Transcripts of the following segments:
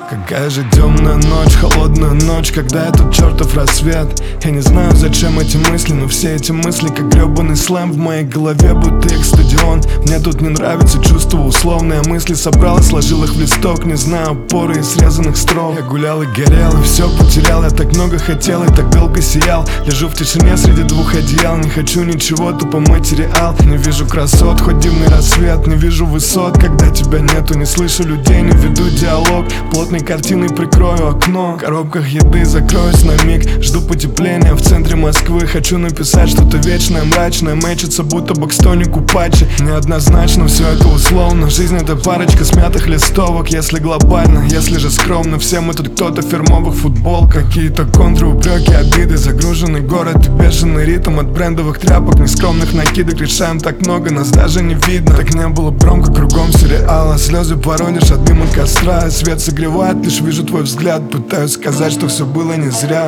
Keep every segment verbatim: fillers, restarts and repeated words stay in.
Какая же темная ночь, холодная ночь, когда этот чертов рассвет. Я не знаю, зачем эти мысли, но все эти мысли, как гребаный слэм в моей голове, будто их стадион. Мне тут не нравится чувство условное, мысли собрал и сложил их в листок. Не знаю опоры из срезанных строк. Я гулял и горел, и все потерял. Я так много хотел и так долго сиял. Лежу в тишине среди двух одеял. Не хочу ничего, тупо материал. Не вижу красот, хоть дивный рассвет. Не вижу высот, когда тебя нету. Не слышу людей, не веду диалог. Плотной картиной прикрою окно. В коробках еды закроюсь на миг. Жду потепления в центре Москвы. Хочу написать что-то вечное, мрачное. Мэчится, будто бы к стонику патчи. Неоднозначно, все это условно. Жизнь — это парочка смятых листовок. Если глобально, если же скромно. Все мы тут кто-то в фирмовых футболках. Какие-то контры, упреки, обиды. Загруженный город и бешеный ритм. От брендовых тряпок, нескромных накидок. Решаем так много, нас даже не видно. Так не было громко, кругом сериала. Слезы порой лишь от дыма костра. Свет согревает, лишь вижу твой взгляд. Пытаюсь сказать, что все было не зря.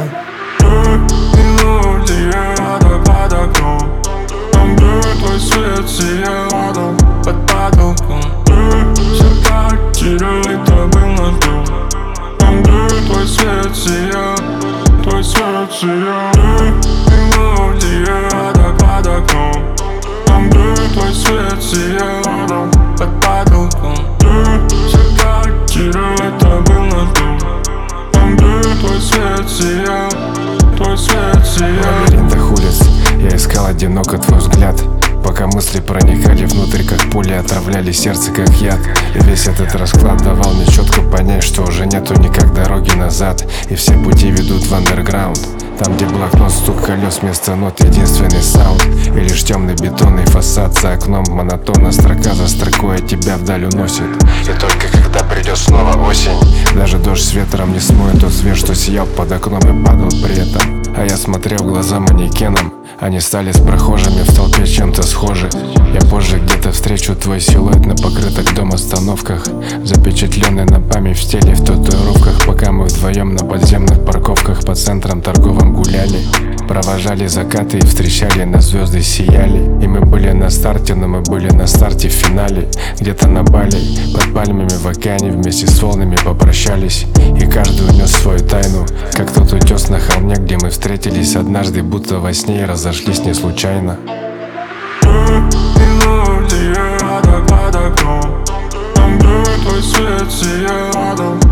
Мелодия ада под окном. Там, где твой свет сиял адом под потолком. Все так теряли, то был наш дом. Там, где твой свет сиял, твой свет сиял. Мелодия ада под окном. Там, где твой свет сиял адом под потолком. Все так теряли, то был наш дом. Там, где твой свет сиял, твой свет сиял. В лабиринтах улиц я искал одиноко твой взгляд, пока мысли проникали внутрь, как пули, отравляли сердце, как яд. И весь этот расклад давал мне четко понять, что уже нету никак дороги назад. И все пути ведут в андерграунд. Там, где блокнот, стук колес, вместо нот единственный саунд. И лишь темный бетонный фасад за окном. Монотонно, строка за строкой, тебя вдаль уносит. И только когда придет снова осень, даже дождь с ветром не смоет тот свет, что сиял под окном и падал при этом. А я смотрел в глаза манекенам. Они стали с прохожими в толпе чем-то схожи. Я позже где-то встречу твой силуэт на покрытых дом остановках, запечатленный на память в теле в татуировках. Пока мы вдвоем на подземных парковках по центрам торговым гуляли, провожали закаты и встречали, на звезды сияли. И мы были на старте, но мы были на старте в финале. Где-то на Бали, под пальмами в океане, вместе с волнами попрощались. И каждый унес свою тайну, как тот утес на холме, где мы встретились однажды, будто во сне, и разошлись не случайно. Мелодия ада под окном. Там, где твой свет сиял адом